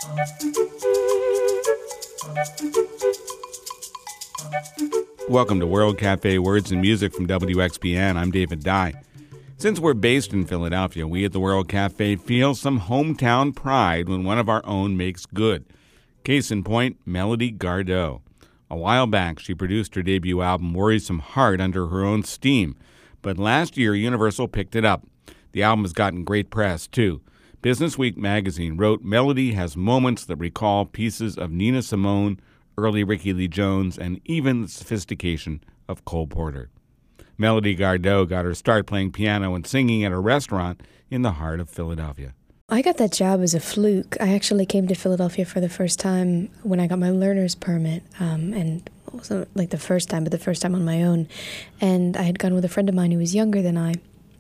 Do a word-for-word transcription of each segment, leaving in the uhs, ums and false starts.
Welcome to World Cafe Words and Music from W X B N. I'm David Dye. Since we're based in Philadelphia, we at the World Cafe feel some hometown pride when one of our own makes good. Case in point, Melody Gardot. A while back, she produced her debut album, Worrisome Heart, under her own steam. But last year, Universal picked it up. The album has gotten great press, too. Business Week magazine wrote, Melody has moments that recall pieces of Nina Simone, early Ricky Lee Jones, and even the sophistication of Cole Porter. Melody Gardot got her start playing piano and singing at a restaurant in the heart of Philadelphia. I got that job as a fluke. I actually came to Philadelphia for the first time when I got my learner's permit, um, and it wasn't like the first time, but the first time on my own. And I had gone with a friend of mine who was younger than I.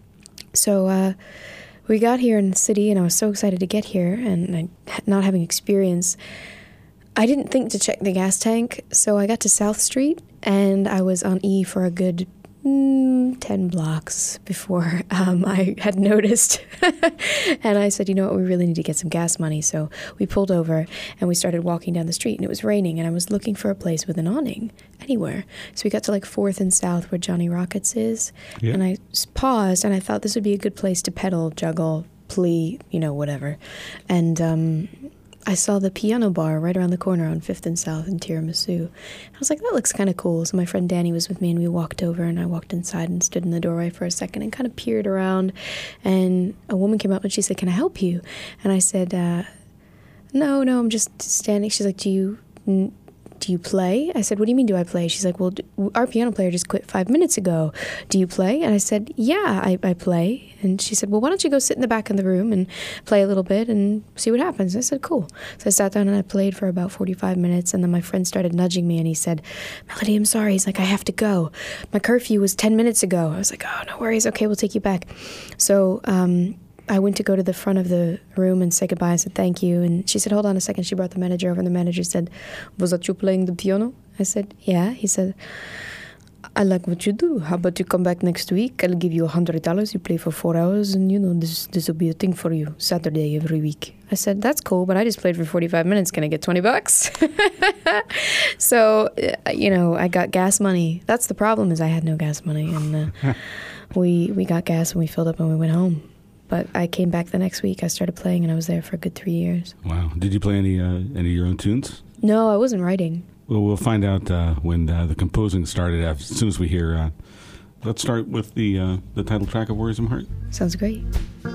So uh, we got here in the city, and I was so excited to get here, and I, not having experience, I didn't think to check the gas tank, so I got to South Street, and I was on E for a good mm, ten blocks before um, I had noticed. And I said, you know what, we really need to get some gas money. So we pulled over, and we started walking down the street, and it was raining, and I was looking for a place with an awning anywhere. So we got to like fourth and South where Johnny Rockets is, yeah. And I paused, and I thought this would be a good place to pedal, juggle, plea, you know, whatever. And um I saw the piano bar right around the corner on fifth and South in Tiramisu. I was like, that looks kind of cool. So my friend Danny was with me, and we walked over, and I walked inside and stood in the doorway for a second and kind of peered around. And a woman came up, and she said, can I help you? And I said, uh, no, no, I'm just standing. She's like, do you... N- Do you play? I said, what do you mean do I play? She's like, well, our piano player just quit five minutes ago. Do you play? And I said, yeah, I, I play. And she said, well, why don't you go sit in the back of the room and play a little bit and see what happens? I said, cool. So I sat down and I played for about forty-five minutes, and then my friend started nudging me, and he said, Melody, I'm sorry. He's like, I have to go. My curfew was ten minutes ago. I was like, oh, no worries. Okay, we'll take you back. So um, I went to go to the front of the room and say goodbye. I said, thank you. And she said, hold on a second. She brought the manager over, and the manager said, was that you playing the piano? I said, yeah. He said, I like what you do. How about you come back next week? I'll give you one hundred dollars. You play for four hours, and, you know, this this will be a thing for you, Saturday every week. I said, that's cool, but I just played for forty-five minutes. Can I get twenty bucks? So, you know, I got gas money. That's the problem, is I had no gas money. And uh, we we got gas, and we filled up, and we went home. But I came back the next week. I started playing, and I was there for a good three years. Wow. Did you play any uh, any of your own tunes? No, I wasn't writing. Well, we'll find out uh, when uh, the composing started as soon as we hear. Uh, let's start with the uh, the title track of Worrisome Heart. Sounds great.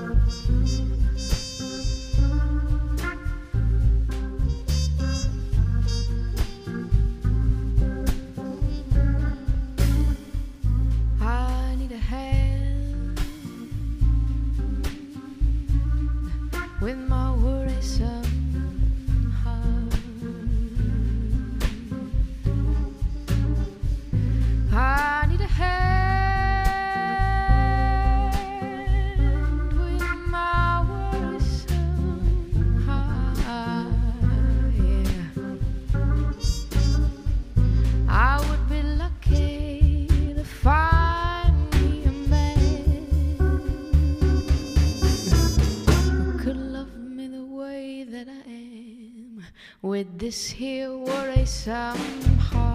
I need a hand with my worrisome heart. I need a hand with my worrisome heart. Yeah. I would be lucky to find me a man who could love me the way that I am, with this here worrisome heart.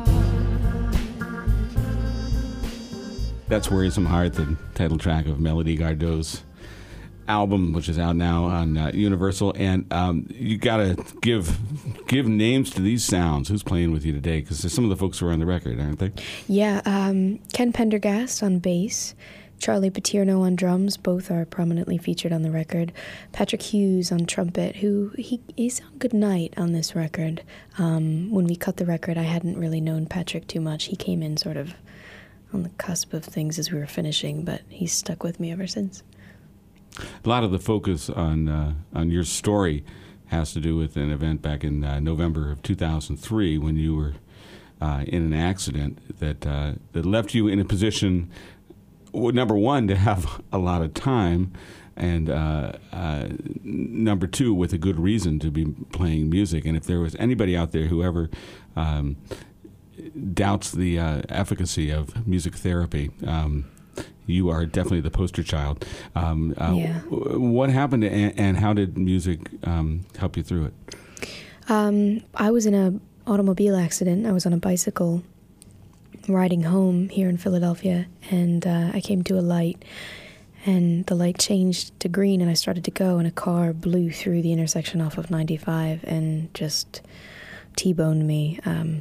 That's Worrisome Heart, the title track of Melody Gardot's album, which is out now on uh, Universal. And um, you got to give give names to these sounds. Who's playing with you today? Because some of the folks who are on the record, aren't they? Yeah, um, Ken Pendergast on bass, Charlie Paterno on drums. Both are prominently featured on the record. Patrick Hughes on trumpet, who he is on Good Night on this record. Um, when we cut the record, I hadn't really known Patrick too much. He came in sort of on the cusp of things as we were finishing, but he's stuck with me ever since. A lot of the focus on uh, on your story has to do with an event back in uh, November of two thousand three when you were uh, in an accident that uh, that left you in a position, well, number one, to have a lot of time, and uh, uh, number two, with a good reason to be playing music. And if there was anybody out there who ever um, doubts the uh, efficacy of music therapy, um, you are definitely the poster child. Um, uh, yeah. What happened, and, and how did music um, help you through it? Um, I was in an automobile accident. I was on a bicycle riding home here in Philadelphia, and uh, I came to a light, and the light changed to green, and I started to go, and a car blew through the intersection off of ninety-five and just T-boned me. Um,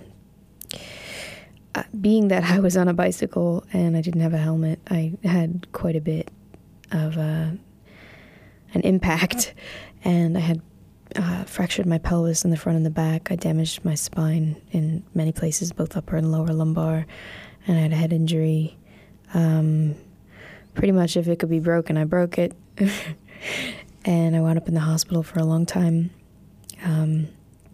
uh, being that I was on a bicycle and I didn't have a helmet, I had quite a bit of uh, an impact, and I had uh, fractured my pelvis in the front and the back. I damaged my spine in many places, both upper and lower lumbar, and I had a head injury. Um, pretty much if it could be broken, I broke it. And I wound up in the hospital for a long time. Um,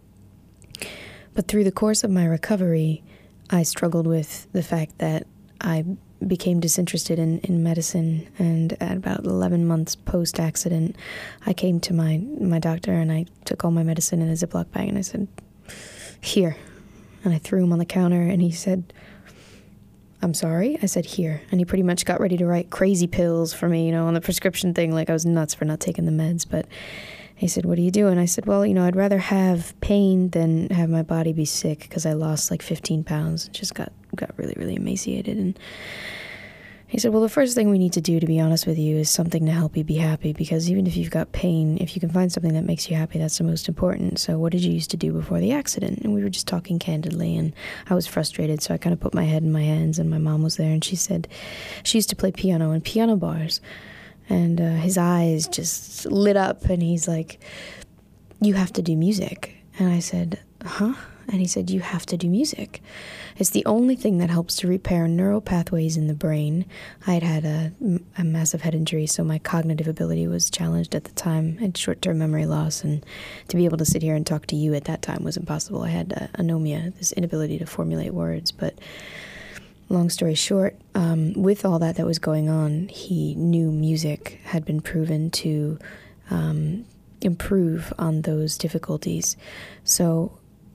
but through the course of my recovery, I struggled with the fact that I became disinterested in, in medicine, and at about eleven months post-accident, I came to my, my doctor and I took all my medicine in a Ziploc bag and I said, "Here." And I threw him on the counter and he said, "I'm sorry?" I said, "Here." And he pretty much got ready to write crazy pills for me, you know, on the prescription thing, like I was nuts for not taking the meds. But he said, "What are you doing?" I said, "Well, you know, I'd rather have pain than have my body be sick," because I lost like fifteen pounds and just got, got really, really emaciated. And he said, "Well, the first thing we need to do, to be honest with you, is something to help you be happy, because even if you've got pain, if you can find something that makes you happy, that's the most important. So what did you used to do before the accident?" And we were just talking candidly, and I was frustrated, so I kind of put my head in my hands, and my mom was there, and she said she used to play piano in piano bars. And uh, his eyes just lit up, and he's like, "You have to do music." And I said, "Huh?" And he said, "You have to do music. It's the only thing that helps to repair neural pathways in the brain." I had had a, a massive head injury, so my cognitive ability was challenged at the time. I had short-term memory loss, and to be able to sit here and talk to you at that time was impossible. I had uh, anomia, this inability to formulate words. But long story short, um, with all that that was going on, he knew music had been proven to um, improve on those difficulties. So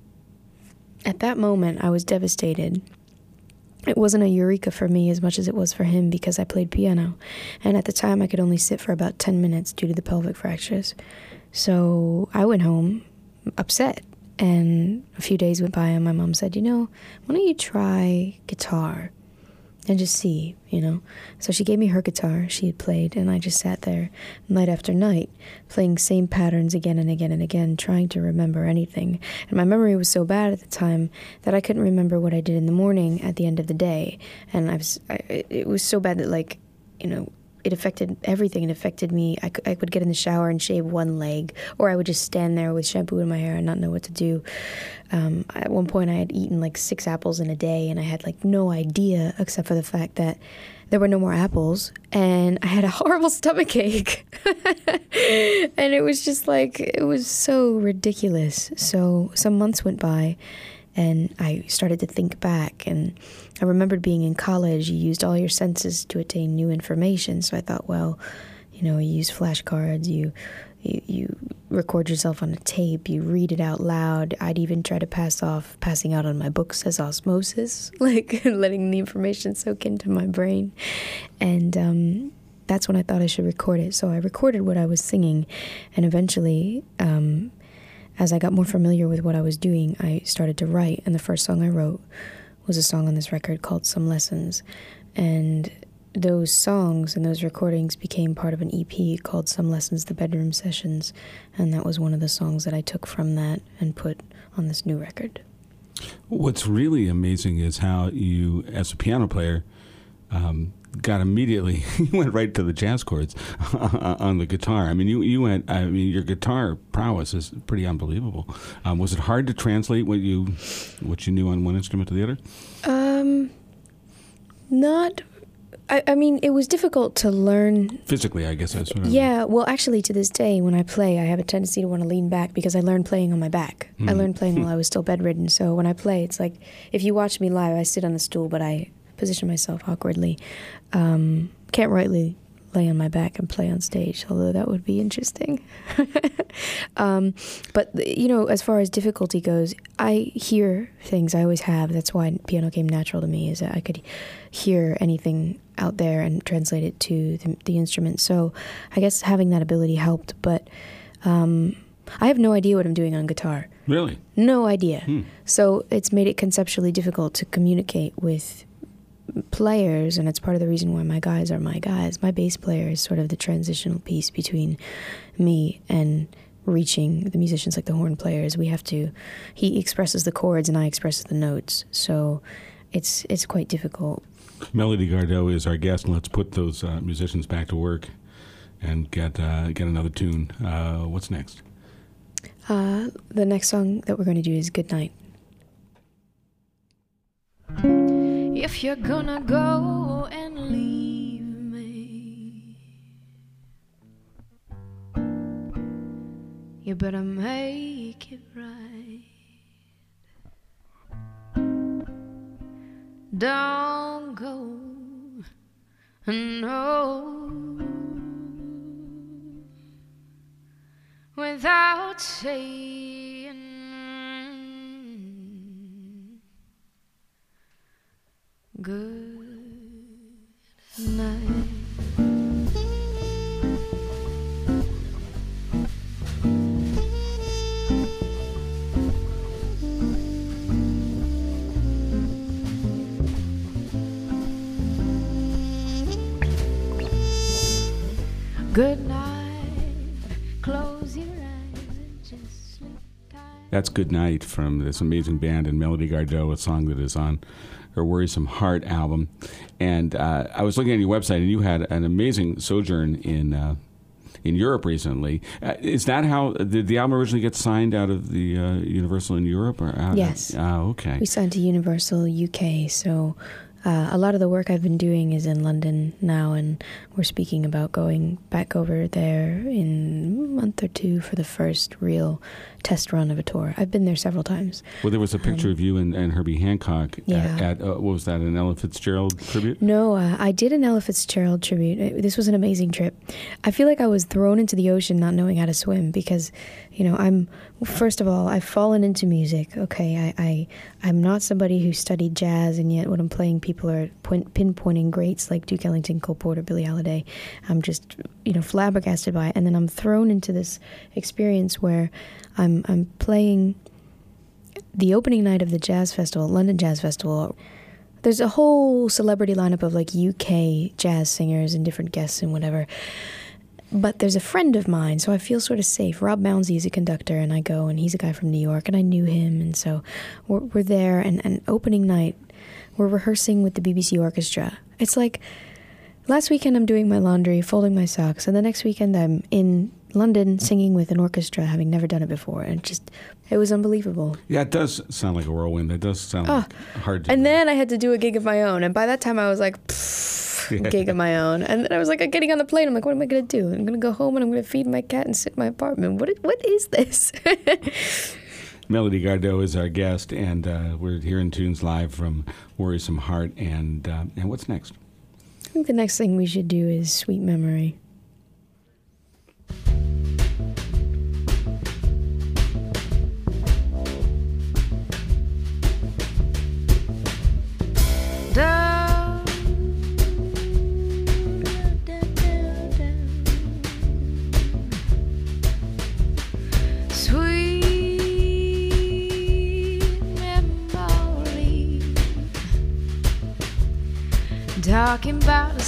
at that moment, I was devastated. It wasn't a eureka for me as much as it was for him, because I played piano. And at the time, I could only sit for about ten minutes due to the pelvic fractures. So I went home upset. And a few days went by, and my mom said, "You know, why don't you try guitar and just see, you know?" So she gave me her guitar she had played, and I just sat there night after night, playing same patterns again and again and again, trying to remember anything. And my memory was so bad at the time that I couldn't remember what I did in the morning at the end of the day. And I was, I, it was so bad that, like, you know, it affected everything. It affected me. I, I would get in the shower and shave one leg, or I would just stand there with shampoo in my hair and not know what to do. Um, at one point, I had eaten like six apples in a day, and I had like no idea, except for the fact that there were no more apples, and I had a horrible stomach ache. And it was just like, it was so ridiculous. So some months went by, and I started to think back, and I remembered being in college. You used all your senses to attain new information. So I thought, well, you know, you use flashcards, you, you you record yourself on a tape, you read it out loud. I'd even try to pass off passing out on my books as osmosis, like letting the information soak into my brain. And um, that's when I thought I should record it. So I recorded what I was singing, and eventually, um, as I got more familiar with what I was doing, I started to write, and the first song I wrote was a song on this record called Some Lessons. And those songs and those recordings became part of an E P called Some Lessons, The Bedroom Sessions, and that was one of the songs that I took from that and put on this new record. What's really amazing is how you, as a piano player, um, got immediately, you went right to the jazz chords on the guitar. I mean, you, you went, I mean, your guitar prowess is pretty unbelievable. Um, was it hard to translate what you what you knew on one instrument to the other? Um, not, I, I mean, it was difficult to learn. Physically, I guess that's what I mean. Yeah, well, actually, to this day, when I play, I have a tendency to want to lean back because I learned playing on my back. Mm. I learned playing while I was still bedridden. So when I play, it's like, if you watch me live, I sit on a stool, but I position myself awkwardly. Um, can't rightly lay on my back and play on stage, although that would be interesting. um, but, you know, as far as difficulty goes, I hear things. I always have. That's why piano came natural to me, is that I could hear anything out there and translate it to the, the instrument. So I guess having that ability helped. But um, I have no idea what I'm doing on guitar. Really? No idea. Hmm. So it's made it conceptually difficult to communicate with players, and it's part of the reason why my guys are my guys. My bass player is sort of the transitional piece between me and reaching the musicians like the horn players. We have to, he expresses the chords and I express the notes. So it's it's quite difficult. Melody Gardot is our guest, and let's put those uh, musicians back to work and get uh, get another tune. Uh, what's next? Uh, the next song that we're going to do is Good Night. If you're gonna go and leave me, you better make it right. Don't go, no, without saying good night. Good night, close your eyes and just sleep tight. That's Good Night from this amazing band and Melody Gardot, a song that is on her Worrisome Heart album. And uh, I was looking at your website, and you had an amazing sojourn in uh, in Europe recently. Uh, is that how, did the album originally get signed out of the uh, Universal in Europe? Or out Yes. Of, oh, okay. We signed to Universal U K, so uh, a lot of the work I've been doing is in London now, and we're speaking about going back over there in a month or two for the first real test run of a tour. I've been there several times. Well, there was a picture Um, of you and, and Herbie Hancock Yeah. at, at uh, what was that, an Ella Fitzgerald tribute? No, uh, I did an Ella Fitzgerald tribute. It- This was an amazing trip. I feel like I was thrown into the ocean not knowing how to swim because, you know, I'm, first of all, I've fallen into music, okay? I, I, I'm not somebody who studied jazz, and yet when I'm playing, people are point, pinpointing greats like Duke Ellington, Cole Porter, Billie Holiday. I'm just, you know, flabbergasted by it. And then I'm thrown into this experience where I'm I'm playing the opening night of the Jazz Festival, London Jazz Festival. There's a whole celebrity lineup of like U K jazz singers and different guests and whatever. But there's a friend of mine, so I feel sort of safe. Rob Mounsey is a conductor, and I go, and he's a guy from New York, and I knew him, and so we're, we're there. And, and opening night, we're rehearsing with the B B C Orchestra. It's like last weekend I'm doing my laundry, folding my socks, and the next weekend I'm in London singing with an orchestra, having never done it before, and just it was unbelievable. Yeah, it does sound like a whirlwind. It does sound Oh. like hard to And do. then I had to do a gig of my own, and by that time I was like, pfft, gig of my own. And then I was like, getting on the plane, I'm like, what am I going to do? I'm going to go home and I'm going to feed my cat and sit in my apartment. What? What is this? Melody Gardot is our guest, and uh, we're hearing tunes live from Worrisome Heart. And uh, and what's next? I think the next thing we should do is Sweet Memory. Down, down, down, down. Sweet memory, talking about a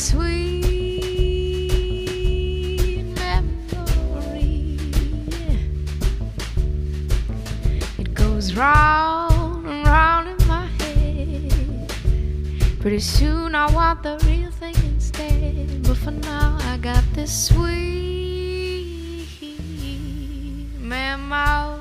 sweet memory. It goes round and round in my head. Pretty soon I want the real thing instead. But for now I got this sweet memory.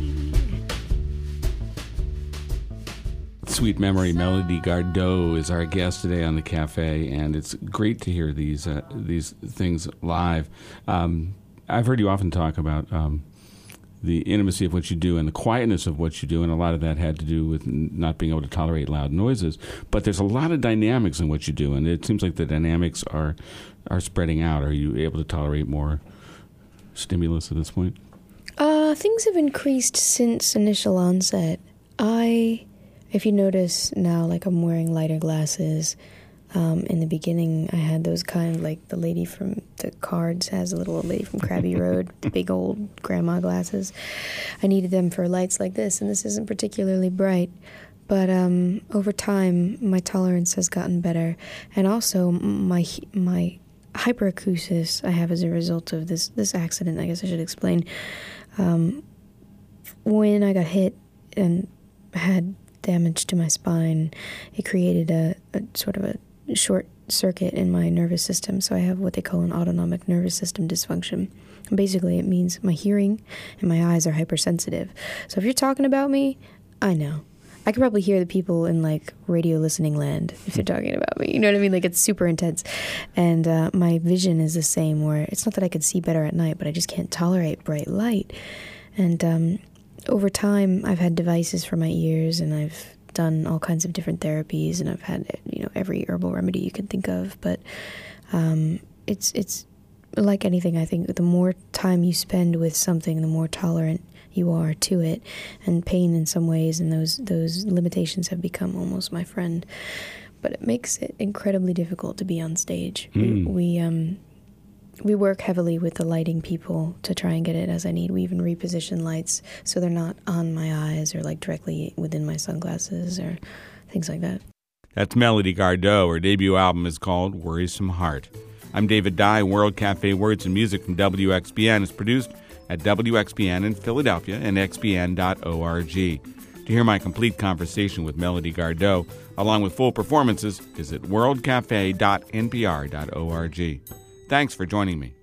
Sweet Memory. Melody Gardot is our guest today on the cafe, and it's great to hear these uh, these things live. Um, I've heard you often talk about um, the intimacy of what you do and the quietness of what you do, and a lot of that had to do with n- not being able to tolerate loud noises. But there's a lot of dynamics in what you do, and it seems like the dynamics are are spreading out. Are you able to tolerate more stimulus at this point? Uh, things have increased since initial onset. I, if you notice now, like I'm wearing lighter glasses. Um, in the beginning, I had those kind, like the lady from the cards has a little old lady from Krabby Road, the big old grandma glasses. I needed them for lights like this, and this isn't particularly bright. But um, over time, my tolerance has gotten better, and also my my hyperacusis I have as a result of this this accident. I guess I should explain. Um, when I got hit and had damage to my spine, it created a, a sort of a short circuit in my nervous system, so I have what they call an autonomic nervous system dysfunction. And basically, it means my hearing and my eyes are hypersensitive. So if you're talking about me, I know. I could probably hear the people in, like, radio listening land if they're talking about me. You know what I mean? Like, it's super intense. And uh, my vision is the same, where it's not that I could see better at night, but I just can't tolerate bright light. And um, over time, I've had devices for my ears, and I've done all kinds of different therapies, and I've had, you know, every herbal remedy you can think of. But um, it's it's like anything. I think the more time you spend with something, the more tolerant you are to it. And pain, in some ways, and those those limitations have become almost my friend. But it makes it incredibly difficult to be on stage. Mm. We we, um, we work heavily with the lighting people to try and get it as I need. We even reposition lights so they're not on my eyes or like directly within my sunglasses or things like that. That's Melody Gardot. Her debut album is called Worrisome Heart. I'm David Dye. World Cafe Words and Music from W X B N is produced at W X B N in Philadelphia and x b n dot org. To hear my complete conversation with Melody Gardot, along with full performances, visit world cafe dot n p r dot org. Thanks for joining me.